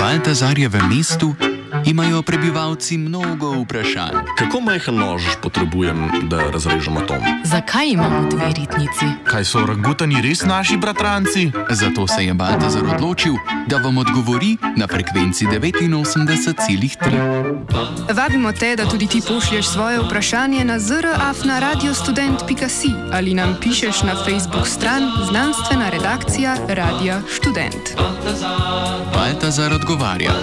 Baltazarjevem mestu imajo prebivalci mnogo vprašanj. Kako majhen nož potrebujem, da razrežem atom? Zakaj imamo dve ritnici? Kaj so orangutani res naši bratranci? Zato se je Baltazar odločil, da vam odgovori na frekvenci 89,3. Vabimo te, da tudi ti pošlješ svoje vprašanje na zraf@radiostudent.si ali nam pišeš na Facebook stran Znanstvena redakcija Radia Študent. Baltazar odgovarja.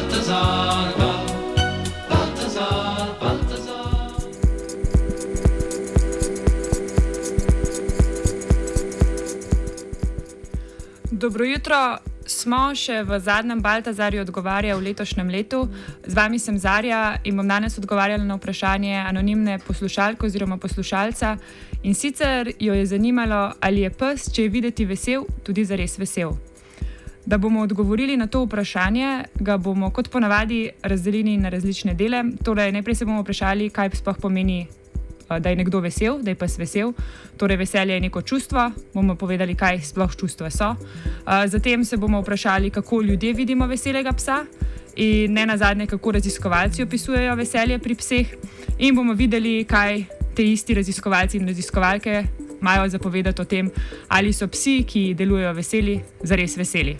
Dobro jutro, smo še v zadnjem Baltazarju odgovarja v letošnjem letu. Z vami sem Zarja in bom danes odgovarjala na vprašanje anonimne poslušalke oziroma poslušalca. In sicer jo je zanimalo, ali je pes, če je videti vesel, tudi zares vesel. Da bomo odgovorili na to vprašanje, ga bomo kot ponavadi razdelili na različne dele. Torej, najprej se bomo vprašali, kaj sploh pomeni, da je nekdo vesel, da je pes vesel. Torej, veselje je neko čustvo, bomo povedali, kaj sploh čustva so. Zatem se bomo vprašali, kako ljudje vidimo veselega psa in ne nazadnje, kako raziskovalci opisujejo veselje pri pseh. In bomo videli, kaj te isti raziskovalci in raziskovalke imajo za povedati o tem, ali so psi, ki delujejo veseli, zares veseli.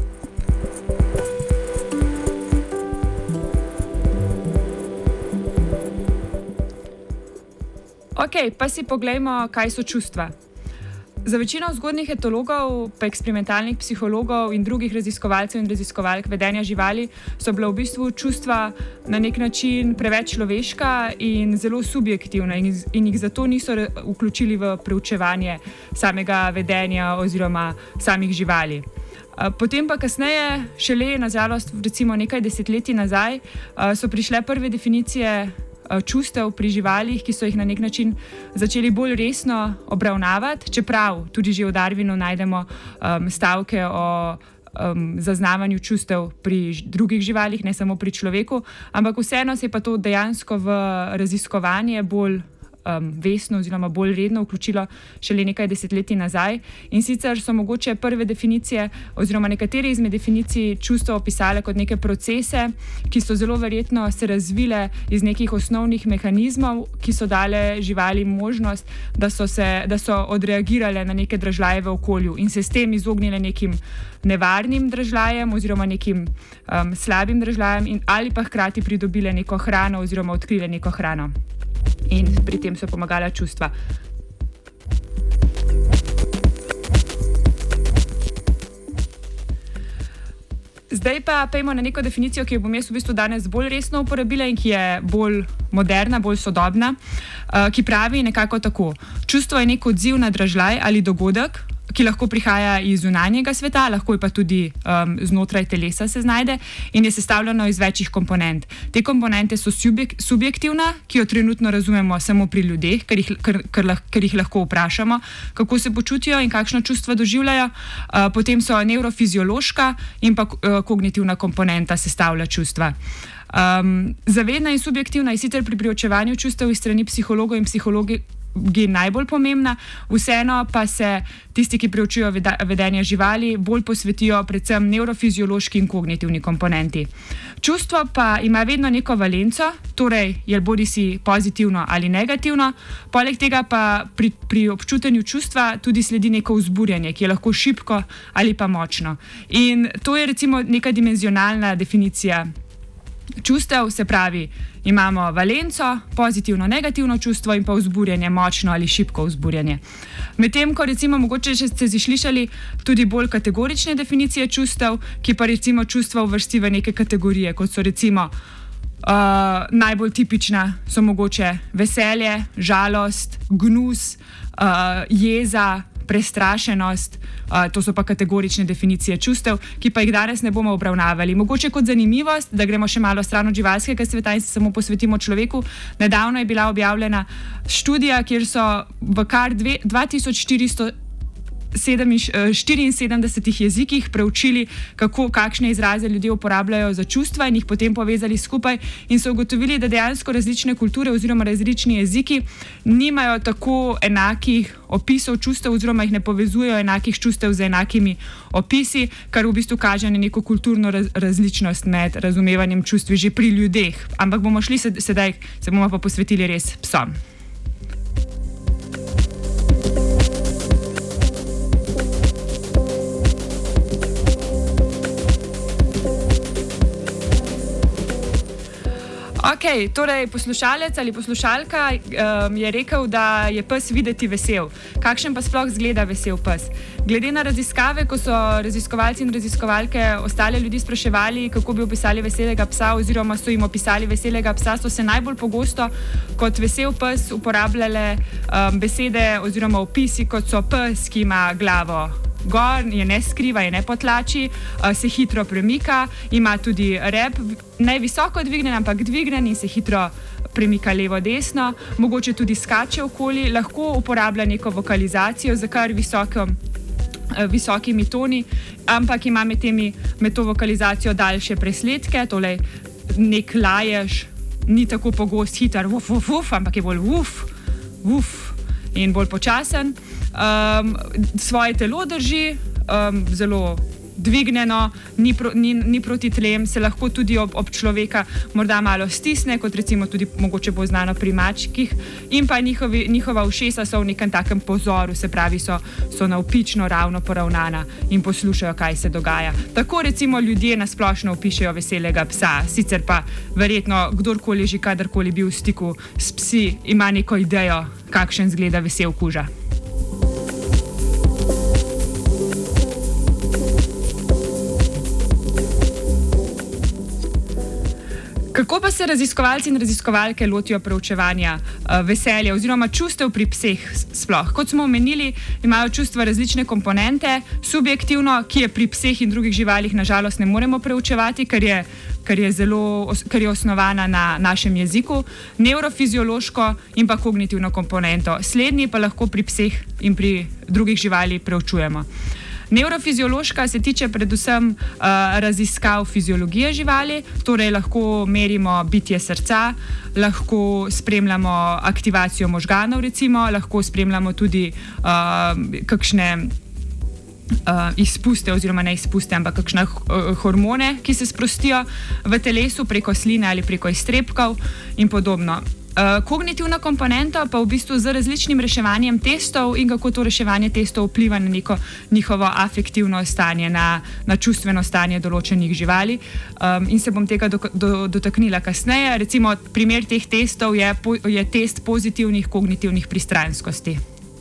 Ok, pa si poglejmo, kaj so čustva. Za večino zgodnjih etologov, pa eksperimentalnih psihologov in drugih raziskovalcev in raziskovalk vedenja živali so bila v bistvu čustva na nek način preveč človeška in zelo subjektivna in jih zato niso vključili v preučevanje samega vedenja oziroma samih živali. Potem pa kasneje, šele nažalost recimo nekaj desetletij nazaj, so prišle prve definicije čustev pri živalih, ki so jih na nek način začeli bolj resno obravnavati, čeprav tudi že v Darwinu najdemo stavke o zaznavanju čustev pri drugih živalih, ne samo pri človeku, ampak vseeno se je pa to dejansko v raziskovanje bolj vesno oziroma bolj redno vključilo šele nekaj desetletij nazaj. In sicer so mogoče prve definicije oziroma nekatere izmed definicij čustev opisale kot neke procese, ki so zelo verjetno se razvile iz nekih osnovnih mehanizmov, ki so dale živali možnost, da so odreagirale na neke dražljaje v okolju in se s tem izognile nekim nevarnim dražljajem oziroma nekim slabim dražljajem ali pa hkrati pridobile neko hrano oziroma odkrile neko hrano. In pri tem so pomagala čustva. Zdaj pa pejmo na neko definicijo, ki jo bom jaz v bistvu danes bolj resno uporabila in ki je bolj moderna, bolj sodobna, ki pravi nekako tako. Čustvo je nek odziv na dražljaj ali dogodek, ki lahko prihaja iz zunanjega sveta, lahko je pa tudi znotraj telesa se znajde in je sestavljeno iz večjih komponent. Te komponente so subjektivna, ki jo trenutno razumemo samo pri ljudeh, ker jih lahko vprašamo, kako se počutijo in kakšno čustva doživljajo. Potem so nevrofiziološka in pa kognitivna komponenta sestavlja čustva. Zavedna in subjektivna je sicer pri preučevanju čustev iz strani psihologov in psihologi najbolj pomembna, vseeno pa se tisti, ki preučujejo vedenje živali, bolj posvetijo predvsem nevrofiziološki in kognitivni komponenti. Čustvo pa ima vedno neko valenco, torej je bodisi pozitivno ali negativno, poleg tega pa pri občutenju čustva tudi sledi neko vzburjanje, ki je lahko šibko ali pa močno. In to je recimo neka dimenzionalna definicija čustev, se pravi, imamo valenco, pozitivno, negativno čustvo in pa vzburjanje, močno ali šibko vzburjanje. Medtem ko recimo mogoče že ste slišali tudi bolj kategorične definicije čustev, ki pa recimo čustva uvrsti v neke kategorije, kot so recimo najbolj tipična so mogoče veselje, žalost, gnus, jeza, prestrašenost, to so pa kategorične definicije čustev, ki pa jih danes ne bomo obravnavali. Mogoče kot zanimivost, da gremo še malo stran od živalskega sveta in se samo posvetimo človeku. Nedavno je bila objavljena študija, kjer so v kar 2400 74 jezikih preučili, kakšne izraze ljudje uporabljajo za čustva in jih potem povezali skupaj in so ugotovili, da dejansko različne kulture oziroma različni jeziki nimajo tako enakih opisov čustev oziroma jih ne povezujejo enakih čustev z enakimi opisi, kar v bistvu kaže na neko kulturno različnost med razumevanjem čustvi že pri ljudeh. Ampak bomo šli sedaj, se bomo pa posvetili res psom. Ok, torej poslušalec ali poslušalka je rekel, da je pes videti vesel. Kakšen pa sploh zgleda vesel pes? Glede na raziskave, ko so raziskovalci in raziskovalke ostale ljudi spraševali, kako bi opisali veselega psa oziroma so jim opisali veselega psa, so se najbolj pogosto kot vesel pes uporabljale besede oziroma opisi, kot so pes, ki ima glavo gor, je ne skriva, je ne potlači, se hitro premika, ima tudi rep, ne visoko dvignen, ampak dvignen in se hitro premika levo-desno, mogoče tudi skače okoli, lahko uporablja neko vokalizacijo z kar visokimi toni, ampak ima med to vokalizacijo daljše presledke, tole nek lajež ni tako pogost, hiter, vuf, vuf, vuf, ampak je bolj vuf, vuf in bolj počasen. Svoje telo drži zelo dvignjeno, ni proti tlem, se lahko tudi ob človeka morda malo stisne, kot recimo tudi mogoče bo znano pri mačkih, in pa njihova ušesa so v nekem takem pozoru, se pravi so navpično ravno poravnana in poslušajo, kaj se dogaja. Tako recimo ljudje nasplošno opišejo veselega psa, sicer pa verjetno kdorkoli že kadarkoli bil v stiku s psi, ima neko idejo, kakšen zgleda vesel kuža. Kako pa se raziskovalci in raziskovalke lotijo preučevanja veselja oziroma čustev pri pseh sploh? Kot smo omenili, imajo čustva različne komponente, subjektivno, ki je pri pseh in drugih živalih nažalost ne moremo preučevati, ker je osnovana na našem jeziku, nevrofiziološko in pa kognitivno komponento. Slednji pa lahko pri pseh in pri drugih živali preučujemo. Nevrofiziološka se tiče predvsem raziskav fiziologije živali, torej lahko merimo bitje srca, lahko spremljamo aktivacijo možganov, recimo, lahko spremljamo tudi kakšne izpuste oziroma ne izpuste, ampak kakšne hormone, ki se sprostijo v telesu preko sline ali preko iztrebkov in podobno. Kognitivna komponenta pa v bistvu z različnim reševanjem testov in kako to reševanje testov vpliva na neko njihovo afektivno stanje, na čustveno stanje določenih živali. In se bom tega dotaknila kasneje. Recimo, primer teh testov je test pozitivnih kognitivnih pristranskosti.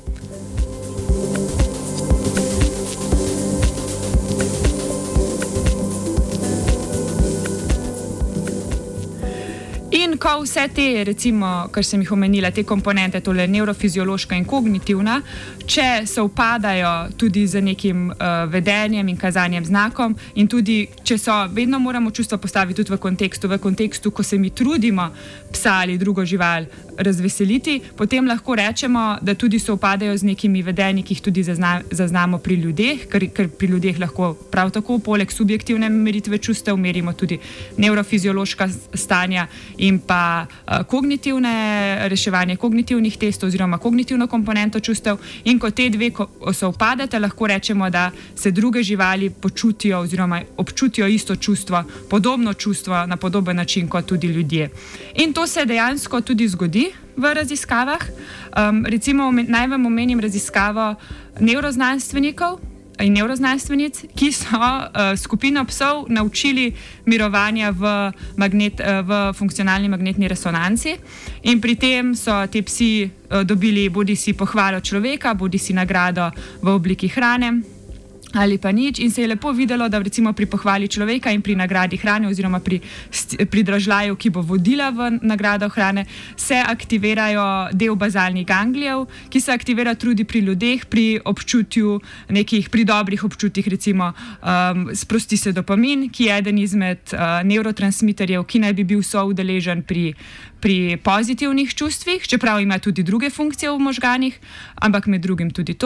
In ko vse te, recimo, kar sem jih omenila, te komponente, tole nevrofiziološka in kognitivna, če se upadajo tudi z nekim vedenjem in kazanjem znakom in tudi, če vedno moramo čustva postaviti tudi v kontekstu, ko se mi trudimo psa ali drugo žival razveseliti, potem lahko rečemo, da tudi se upadajo z nekimi vedenji, ki jih tudi zaznamo pri ljudeh, ker pri ljudeh lahko prav tako poleg subjektivne meritve čustev merimo tudi nevrofiziološka stanja in pa reševanje kognitivnih testov oziroma kognitivno komponento čustev. In ko te dve se upadete, lahko rečemo, da se druge živali počutijo oziroma občutijo isto čustvo, podobno čustvo na podoben način kot tudi ljudje. In to se dejansko tudi zgodi v raziskavah. Recimo, naj vam omenim raziskavo nevroznanstvenikov in nevroznanstvenic, ki so skupino psov naučili mirovanja v funkcionalni magnetni resonanci in pri tem so te psi dobili bodisi pohvalo človeka, bodisi nagrado v obliki hrane ali pa nič, in se je lepo videlo, da recimo pri pohvali človeka in pri nagradi hrane oziroma pri dražljaju, ki bo vodila v nagrado hrane, se aktivirajo del bazalnih ganglijev, ki se aktivira tudi pri ljudeh, pri občutju pri dobrih občutjih, recimo sprosti se dopamin, ki je eden izmed nevrotransmiterjev, ki naj bi bil soudeležen pri pozitivnih čustvih, čeprav ima tudi druge funkcije v možganih, ampak med drugim tudi to.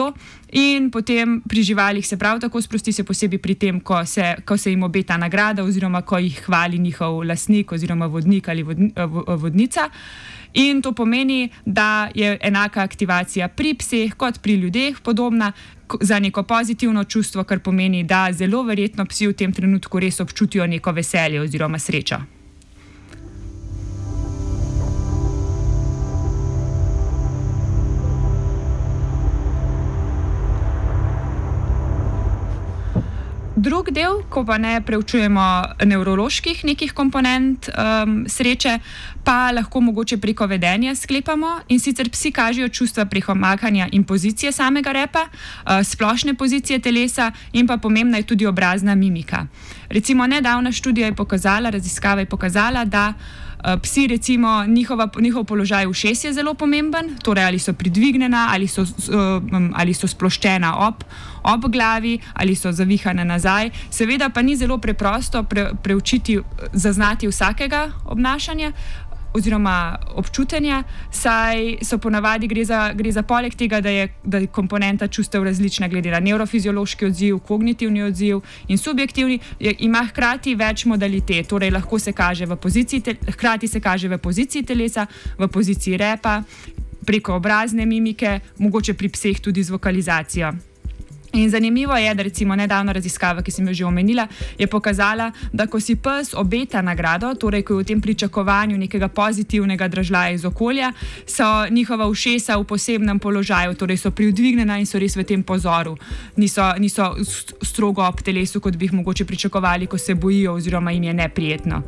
In potem pri živalih se prav tako sprosti, se posebej pri tem, ko se jim obeta nagrada oziroma ko jih hvali njihov lastnik oziroma vodnik ali vodnica. In to pomeni, da je enaka aktivacija pri pseh kot pri ljudeh podobna za neko pozitivno čustvo, kar pomeni, da zelo verjetno psi v tem trenutku res občutijo neko veselje oziroma srečo. Drug del, ko pa ne preučujemo nevroloških nekih komponent sreče, pa lahko mogoče preko vedenja sklepamo, in sicer psi kažejo čustva preko mahanja in pozicije samega repa, splošne pozicije telesa in pa pomembna je tudi obrazna mimika. Recimo nedavna študija je pokazala, raziskava je pokazala, da psi, recimo, njihov položaj ušes je zelo pomemben, torej ali so pridvignjena, ali so sploščena ob glavi, ali so zavihane nazaj. Seveda pa ni zelo preprosto preučiti, zaznati vsakega obnašanja oziroma občutenja, saj so ponavadi gre za poleg tega, da je komponenta čustev različna glede na nevrofiziološki odziv, kognitivni odziv in subjektivni, ima hkrati več modalitet, torej lahko se kaže hkrati se kaže v poziciji telesa, v poziciji repa, preko obrazne mimike, mogoče pri pseh tudi z vokalizacijo. In zanimivo je, da recimo nedavna raziskava, ki sem jo že omenila, je pokazala, da ko si pes obeta nagrado, torej ko je v tem pričakovanju nekega pozitivnega dražljaja iz okolja, so njihova ušesa v posebnem položaju, torej so privdvignjena in so res v tem pozoru. Niso strogo ob telesu, kot bi jih mogoče pričakovali, ko se bojijo oziroma jim je neprijetno.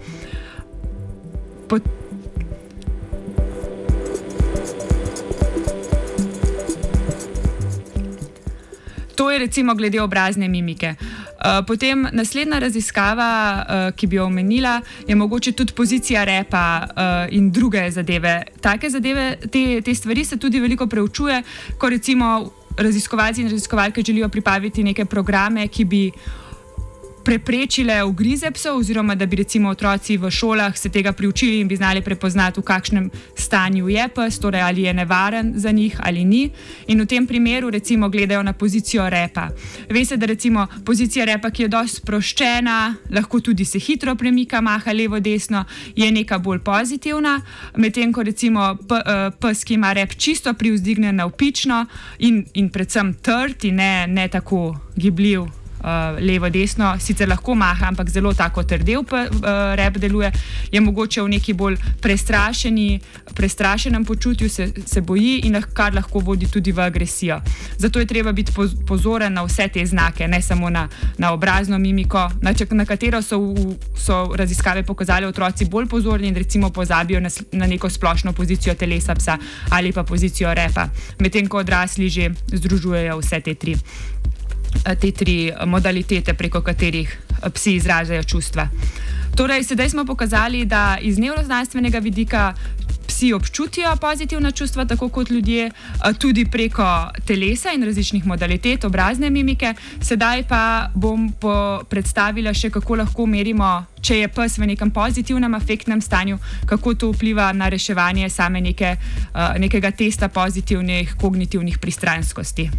To je recimo glede obrazne mimike. Potem naslednja raziskava, ki bi jo omenila, je mogoče tudi pozicija repa in druge zadeve. Take zadeve, te stvari se tudi veliko preučuje, ko recimo raziskovalci in raziskovalke želijo pripraviti neke programe, ki bi preprečile ugrize psov, oziroma da bi recimo otroci v šolah se tega priučili in bi znali prepoznati, v kakšnem stanju je pes, torej ali je nevaren za njih ali ni. In v tem primeru recimo gledajo na pozicijo repa. Ve se, da recimo pozicija repa, ki je dosti sproščena, lahko tudi se hitro premika, maha levo-desno, je neka bolj pozitivna, medtem ko recimo pes, ki ima rep čisto privzdignjen navpično in predvsem trd in ne tako gibljiv, levo-desno, sicer lahko maha, ampak zelo tako trdel rep deluje, je mogoče v neki bolj prestrašenem počutju, se boji in kar lahko vodi tudi v agresijo. Zato je treba biti pozoren na vse te znake, ne samo na obrazno mimiko, na katero so raziskave pokazali otroci bolj pozorni in recimo pozabijo na neko splošno pozicijo telesa psa ali pa pozicijo repa, medtem ko odrasli že združujejo vse te tri modalitete, preko katerih psi izražajo čustva. Torej, sedaj smo pokazali, da iz nevroznanstvenega vidika psi občutijo pozitivna čustva, tako kot ljudje, tudi preko telesa in različnih modalitet obrazne mimike. Sedaj pa bom predstavila še, kako lahko merimo, če je pes v nekem pozitivnem afektnem stanju, kako to vpliva na reševanje same nekega testa pozitivnih kognitivnih pristranskosti.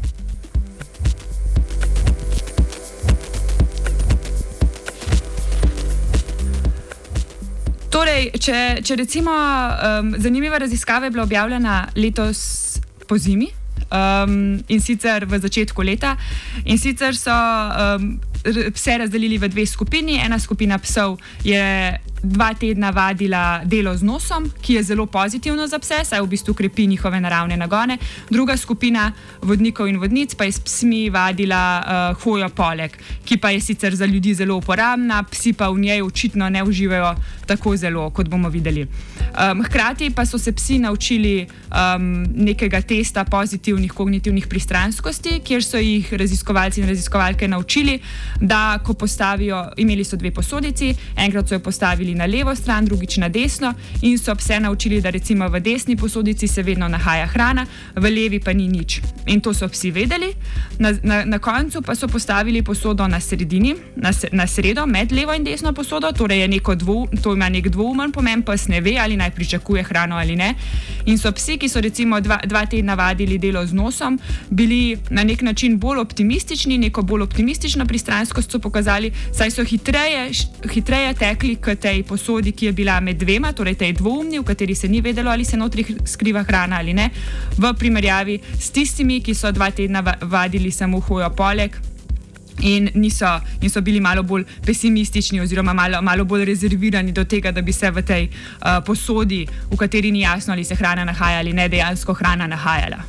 Torej, če recimo zanimiva raziskava je bila objavljena letos po zimi, in sicer v začetku leta, in sicer so pse razdelili v dve skupini. Ena skupina psov je 2 tedna vadila delo z nosom, ki je zelo pozitivno za pse, saj v bistvu krepi njihove naravne nagone. Druga skupina vodnikov in vodnic pa je s psmi vadila hojo poleg, ki pa je sicer za ljudi zelo uporabna, psi pa v njej očitno ne uživajo tako zelo, kot bomo videli. Hkrati pa so se psi naučili nekega testa pozitivnih kognitivnih pristranskosti, kjer so jih raziskovalci in raziskovalke naučili, da ko postavijo, imeli so 2 posodici, enkrat so jo postavili postavili na levo stran, drugič na desno in so pse naučili, da recimo v desni posodici se vedno nahaja hrana, v levi pa ni nič. In to so psi vedeli. Na koncu pa so postavili posodo na sredini, na sredo med levo in desno posodo, torej je to ima nek dvoumen pomen, pes ne ve, ali naj pričakuje hrano ali ne. In so psi, ki so recimo dva tedna vadili delo z nosom, bili na nek način bolj optimistični, neko bolj optimistično pristranskost so pokazali, saj so hitreje tekli k tej posodi, ki je bila med dvema, torej tej dvoumni, v kateri se ni vedelo, ali se notri skriva hrana ali ne, v primerjavi s tistimi, ki so 2 tedna vadili samo hojo poleg in so bili malo bolj pesimistični oziroma malo bolj rezervirani do tega, da bi se v tej posodi, v kateri ni jasno, ali se hrana nahaja ali ne, dejansko hrana nahajala.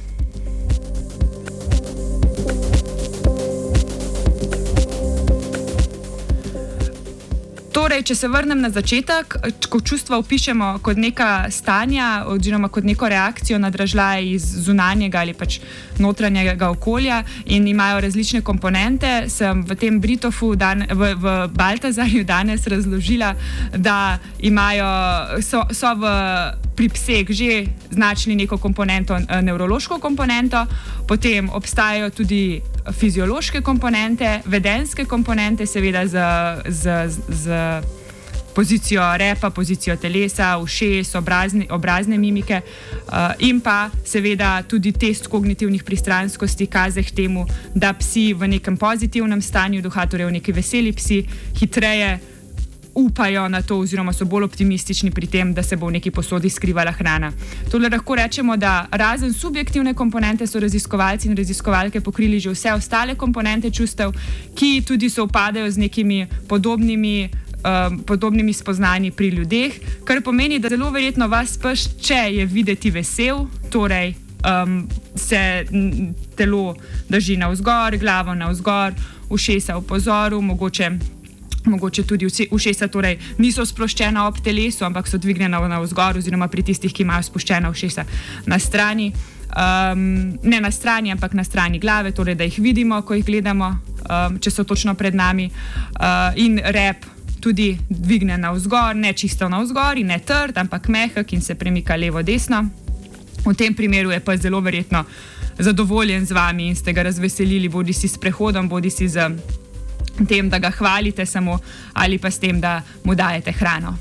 Torej, če se vrnem na začetek, ko čustva opišemo kot neka stanja oziroma kot neko reakcijo na dražljaje iz zunanjega ali pač notranjega okolja in imajo različne komponente, sem v tem Britofu v Baltazarju danes razložila, da so pri pseh že značili neko komponento, nevrološko komponento, potem obstajajo tudi fiziološke komponente, vedenske komponente, seveda z pozicijo repa, pozicijo telesa, ušes, obrazne mimike in pa seveda tudi test kognitivnih pristranskosti kaže k temu, da psi v nekem pozitivnem stanju duha, torej v neki veseli psi, hitreje upajo na to oziroma so bolj optimistični pri tem, da se bo v neki posodi skrivala hrana. Tole lahko rečemo, da razen subjektivne komponente so raziskovalci in raziskovalke pokrili že vse ostale komponente čustev, ki tudi sovpadajo z nekimi podobnimi spoznanji pri ljudeh, kar pomeni, da zelo verjetno vas pes, če je videti vesel, torej se telo drži navzgor, glavo navzgor, ušesa v pozoru, mogoče tudi ušesa torej niso sproščena ob telesu, ampak so dvignjena navzgor oziroma pri tistih, ki imajo spuščena ušesa na strani, ne na strani, ampak na strani glave, torej da jih vidimo, ko jih gledamo, če so točno pred nami, in rep tudi dvigne navzgor, ne čisto navzgor in ne trd, ampak mehek in se premika levo-desno. V tem primeru je pa zelo verjetno zadovoljen z vami in ste ga razveselili, bodi si s prehodom, bodi si z tem, da ga hvalite samo, ali pa s tem, da mu dajete hrano.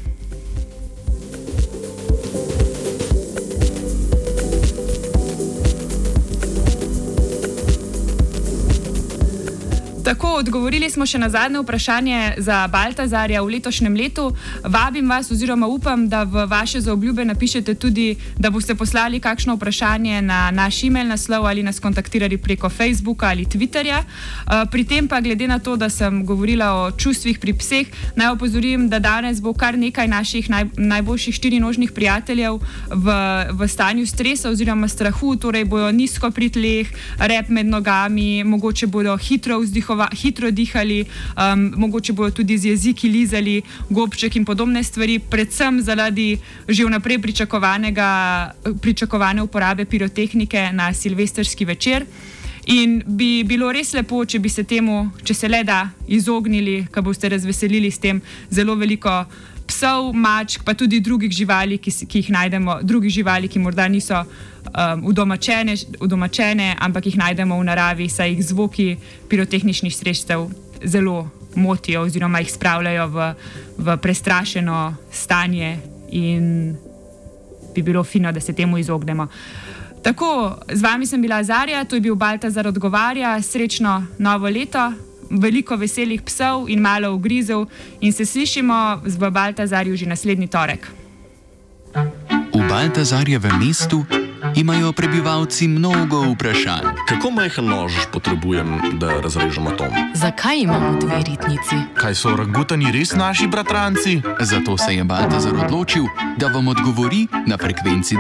Tako, odgovorili smo še na zadnje vprašanje za Baltazarja v letošnjem letu. Vabim vas oziroma upam, da v vaše zaobljube napišete tudi, da boste poslali kakšno vprašanje na naš e-mail naslov ali nas kontaktirali preko Facebooka ali Twitterja. Pri tem pa, glede na to, da sem govorila o čustvih pri pseh, naj opozorim, da danes bo kar nekaj naših najboljših štirinožnih prijateljev v stanju stresa oziroma strahu, torej bojo nizko pri tleh, rep med nogami, mogoče bodo hitro dihali, mogoče bodo tudi z jeziki lizali gobček in podobne stvari, predvsem zaradi že vnaprej pričakovane uporabe pirotehnike na silvestrski večer. In bi bilo res lepo, če bi se temu, če se le da, izognili, ko boste razveselili s tem zelo veliko psov, mačk, pa tudi drugih živali, ki jih najdemo, drugih živali, ki morda niso udomačene, ampak jih najdemo v naravi, saj jih zvoki pirotehničnih sredstev zelo motijo oziroma jih spravljajo v prestrašeno stanje in bi bilo fino, da se temu izognemo. Tako, z vami sem bila Zarja, to je bil Baltazar odgovarja, srečno novo leto, veliko veselih psov in malo ugrizev in se slišimo v Baltazarju že naslednji torek. V Baltazarjevem mestu imajo prebivalci mnogo vprašanj. Kako majhen nož potrebujem, da razrežem atom? Zakaj imamo 2 ritnici? Kaj so orangutani res naši bratranci? Zato se je Baltazar odločil, da vam odgovori na frekvenci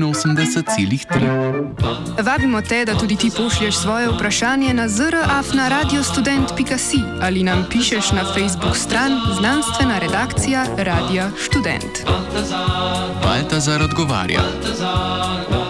89,3. Vabimo te, da tudi ti pošlješ svoje vprašanje na zr@radiostudent.si ali nam pišeš na Facebook stran Znanstvena redakcija Radia Študent. Baltazar odgovarja.